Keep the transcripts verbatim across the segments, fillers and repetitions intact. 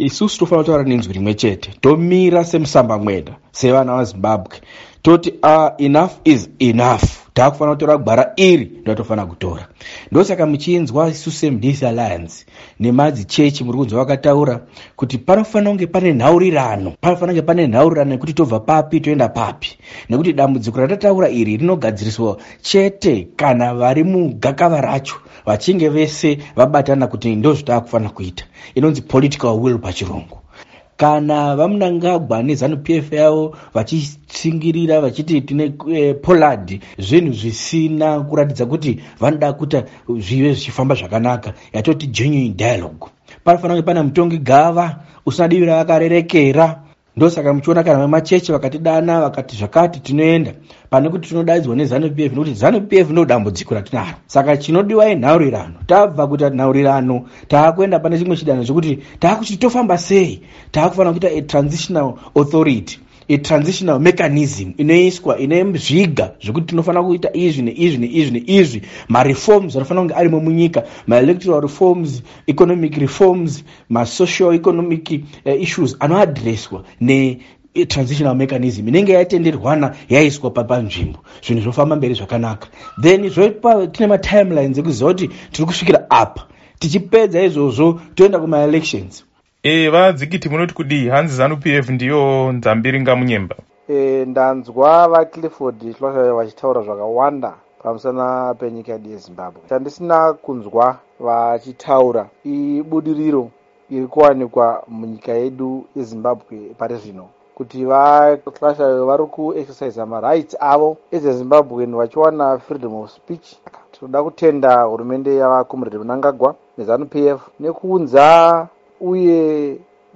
isusu tofanira kutaura nenzwi rimwe chete, tomira semusamba mweda sevana vaZimbabwe toti uh, enough is enough, takufanira kutora gwara iri ndotofanira kutora. Ndosaka muchinzwa isusu seMDC Alliance nemadzi chechi muri kunzwa vakataura kuti panofanira kunge pane nhaurirano, panofanira kunge pane nhaurirano yekuti tobva papi toenda papi, nekuti dambudziko ratataura iri rinogadziriswa chete kana vari mugakava racho vachinge vese vabatana kuti ndozvatakufanira kuita, inonzi political will pachirungu. Kana vamunangagwa neZANU P F yavo vachitsingirira vachiti tine eh, Pollard, zvinhu zvisina kuratidza kuti vanoda kuita zvive zvichifamba zvakanaka, yatoti genuine dialogue. Panofanira kunge pana mutongi gava usina divi ravarerekera. Ndosaka muchiona kana vemachechi vakatidana vakati zvakati tinoenda pane kuti tinodaidzwa neZANU P F, nekuti ZANU P F ndo dambudziko ratinaro. Saka chinodiwa inhaurirano. Tabva kuita nhaurirano taakuenda pane chimwe chidanho chekuti taakuti tofamba sei, taakufanira kuita a transitional authority, a transitional mechanism inoiswa ine zviga zvekuti tinofanira kuita izvi neizvi neizvi neizvi, mareforms anofanira kunge arimo munyika, maelectoral reforms, economic reforms, masocial economic uh, issues anoadresswa ne transitional mechanism inenge yatenderwana yaiswa panzvimbo, zvinhu zvofamba mberi zvakanaka. Then zvopa tine matimelines ekuziva kuti tiri kusvikira apa, tichipedza izvozvo toenda kuma-elections. E, vadzikiti munoti kudii? Hanzi ZANU P F ndiyo nzambiringa munyemba. E, ndanzwa vaClifford Hlosha vachitaura zvakawanda pamusana penyika yedu yeZimbabwe. Chandisina kunzwa vachitaura ibudiriro iri kuwanikwa munyika yedu yeZimbabwe pari zvino, kuti vaHlosha vari kuexercise marights avo ezeZimbabwean vachiwana freedom of speech. Tinoda kutenda hurumende yavaComrade Mnangagwa neZANU P F nekuunza uye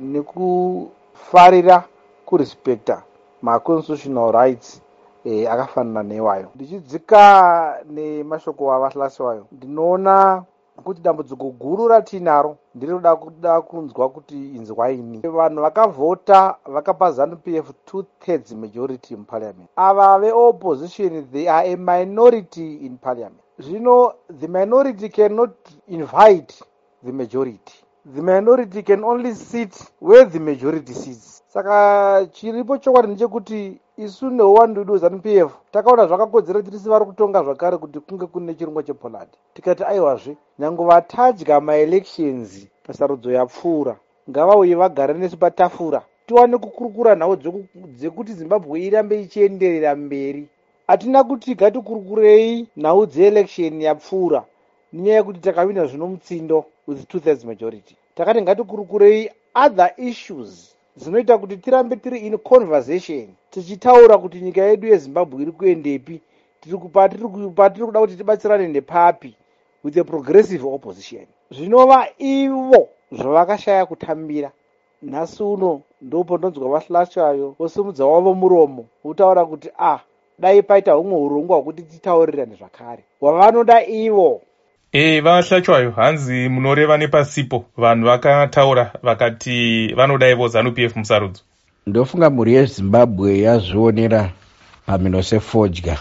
nekufarira kurespekta ma-constitutional rights eh, akafanana newayo. Ndichidzika nemashoko avaHloshayo, ndinoona kuti dambudziko guru ratinaro ndinoda kuda kunzwa kuti inzwaini. Vanhu vakavhota vakapa ZANU P F two thirds majority muparliament. Ava veopposition they are a minority in parliament. Zvino the minority cannot invite the majority. The minority can only sit where the majority sits. Saka chiripo chokwadi ndechekuti isu neuwandudu ZANU P F takaona zvakakodzera kuti tisi vari kutonga zvakare kuti kunge kune chirongwa chePollard. Tikati aiwazve nyange vatadya maelections pasarudzo yapfuura ngavauye vagare nesu patafura tiwane kukurukura nhau dzekuti Zimbabwe irambe ichienderera mberi. Hatina kuti gatikurukurei nhau dzeelection yapfuura nenyaya yekuti takawina zvino mutsindo with two thirds majority. Takati ngatikurukurei other issues dzinoita kuti tirambe tiri in conversation tichitaura kuti nyika yedu yeZimbabwe iri kuendepi, tiri kupa tiri kupa tiri kuda kuti tibatsirane nepapi with a progressive opposition. Zvinova ivo zvavakashaya kutambira. Nhasi uno ndopo ndonzwa vaHloshayo vosimudza wavo muromo utaura kuti ah dai paita humwe urongwa hwekuti titaurirane zvakare wavanoda ivo. E, vaHloshayo hanzi munoreva nepasipo vanhu vakataura vakati vanoda ivo ZANU P F musarudzo. Ndofunga mhuri yeZimbabwe yazvionera pamhino sefodya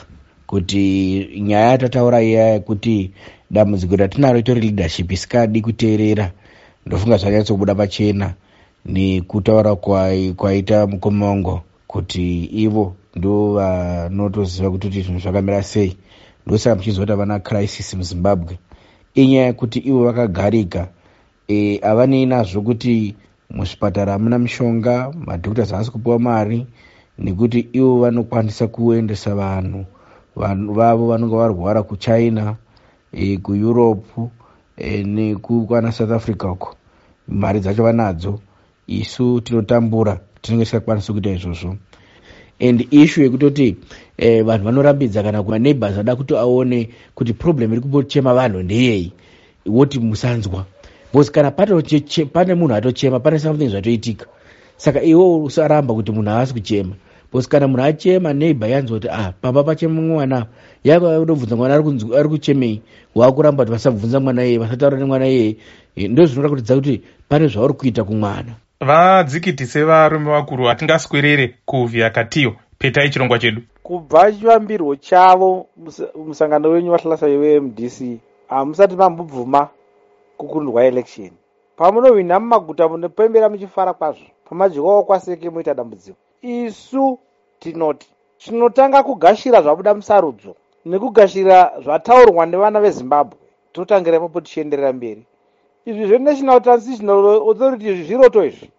kuti nyaya yatataura iya yekuti dambudziko ratinaro itori leadership isikadi kuteerera, ndofunga zvanyatsobuda pachena nekutaura kwaita Mukomongo kuti ivo ndo vanotoziva kuti zvinhu zvakamira sei. Ndosaka muchizoti havana crisis muZimbabwe inyaya yekuti ivo vakagarika, e, havanei nazvo kuti muzvipatara hamuna mishonga, madhokuta haasi kupiwa mari, nekuti ivo vanokwanisa kuendesa vanhu vavo vanonga varwara kuChina, e, kuEurope, e, nekukwana South Africa uko. Mari dzacho vanadzo, isu tinotambura tinenge tisikakwanisi kuita izvozvo. And issue yekutoti eh, vanhu vanorambidza kana kuma neighbors ada kuti aone kuti problem iri kuchema vanhu ndeyei, woti musanzwa. Because kana pane munhu atochema pane something zvatoitika. Saka iwo usaramba kuti munhu haasi kuchema. Because kana munhu achema neighbor yanzwa kuti ah pamba pachema mwana yako unobvunza mwana ari kuchemei, wakuramba kuti vasabvunza mwana yeye, vasataura nemwana yeye, ndio zvinoda kutidza kuti pane zvauri kuita kumwana. Vadzikiti sevarume vakuru hatingaswerere kuvhiya katiyo petai chirongwa chedu. Kubva chivambirwo chavo musangano wenyu vaHlosha weM D C hamusati mambobvuma kukundwa election. pamunohwina mumaguta munopembera muchifara kwazvo, pamadyiwawo kwaseke muita dambudziko. Isu tinoti tinotanga kugashira zvabuda musarudzo nekugashira zvataurwa nevana vezimbabwe, totangira ipapo tichienderera mberi. Izvi zvenational transitional authority zviroto izvi